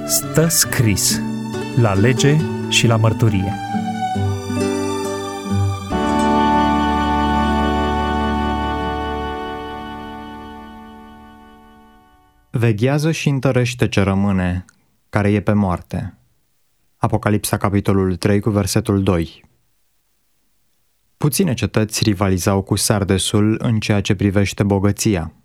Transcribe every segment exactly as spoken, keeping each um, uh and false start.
Stă scris la lege și la mărturie. Veghează și întărește ce rămâne, care e pe moarte. Apocalipsa, capitolul trei, cu versetul doi. Puține cetăți rivalizau cu Sardesul în ceea ce privește bogăția.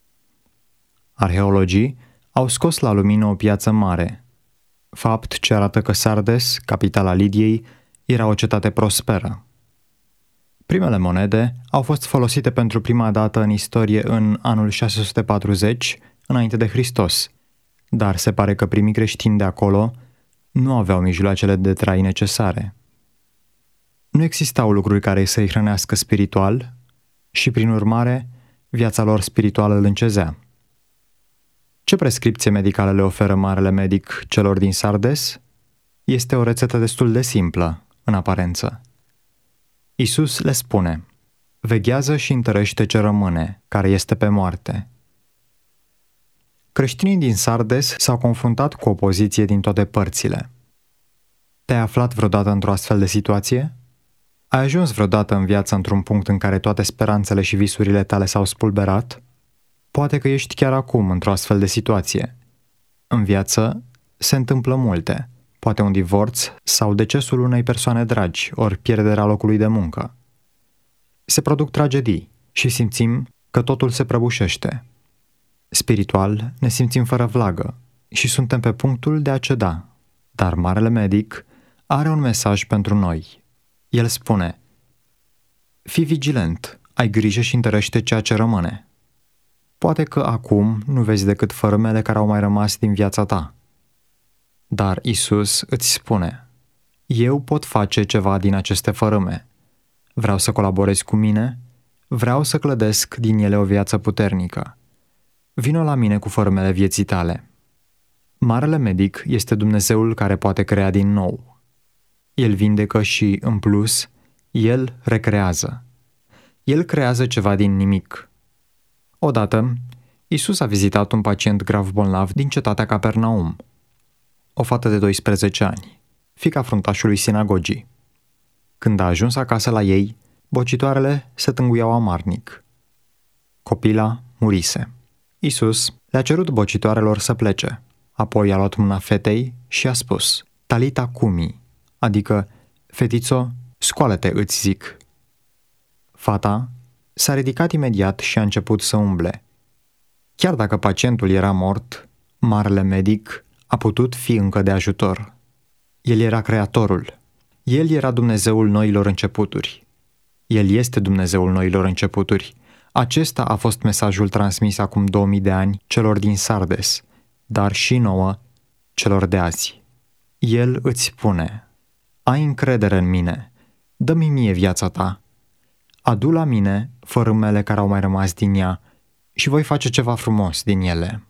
Arheologii au scos la lumină o piață mare, fapt ce arată că Sardes, capitala Lidiei, era o cetate prosperă. Primele monede au fost folosite pentru prima dată în istorie în anul șase sute patruzeci, înainte de Hristos, dar se pare că primii creștini de acolo nu aveau mijloacele de trai necesare. Nu existau lucruri care să-i hrănească spiritual și, prin urmare, viața lor spirituală îl încezea. Ce prescripție medicală le oferă marele medic celor din Sardes? Este o rețetă destul de simplă, în aparență. Iisus le spune: veghează și întărește ce rămâne, care este pe moarte. Creștinii din Sardes s-au confruntat cu opoziție din toate părțile. Te-ai aflat vreodată într-o astfel de situație? Ai ajuns vreodată în viață într-un punct în care toate speranțele și visurile tale s-au spulberat? Poate că ești chiar acum într-o astfel de situație. În viață se întâmplă multe, poate un divorț sau decesul unei persoane dragi, ori pierderea locului de muncă. Se produc tragedii și simțim că totul se prăbușește. Spiritual ne simțim fără vlagă și suntem pe punctul de a ceda, dar marele medic are un mesaj pentru noi. El spune: fii vigilent, ai grijă și întărește ceea ce rămâne. Poate că acum nu vezi decât fărâmele care au mai rămas din viața ta. Dar Iisus îți spune: eu pot face ceva din aceste fărâme. Vreau să colaborezi cu mine, vreau să clădesc din ele o viață puternică. Vino la mine cu fărâmele vieții tale. Marele medic este Dumnezeul care poate crea din nou. El vindecă și, în plus, El recrează. El creează ceva din nimic. Odată, Iisus a vizitat un pacient grav bolnav din cetatea Capernaum, o fată de doisprezece ani, fiica fruntașului sinagogii. Când a ajuns acasă la ei, bocitoarele se tânguiau amarnic. Copila murise. Iisus le-a cerut bocitoarelor să plece, apoi a luat mâna fetei și a spus: Talita cumi, adică: fetițo, scoală-te, îți zic. Fata s-a ridicat imediat și a început să umble. Chiar dacă pacientul era mort, marele medic a putut fi încă de ajutor. El era Creatorul. El era Dumnezeul noilor începuturi. El este Dumnezeul noilor începuturi. Acesta a fost mesajul transmis acum două mii de ani celor din Sardes, dar și nouă, celor de azi. El îți spune: ai încredere în mine, dă-mi mie viața ta, adu la mine fărâmele care au mai rămas din ea și voi face ceva frumos din ele.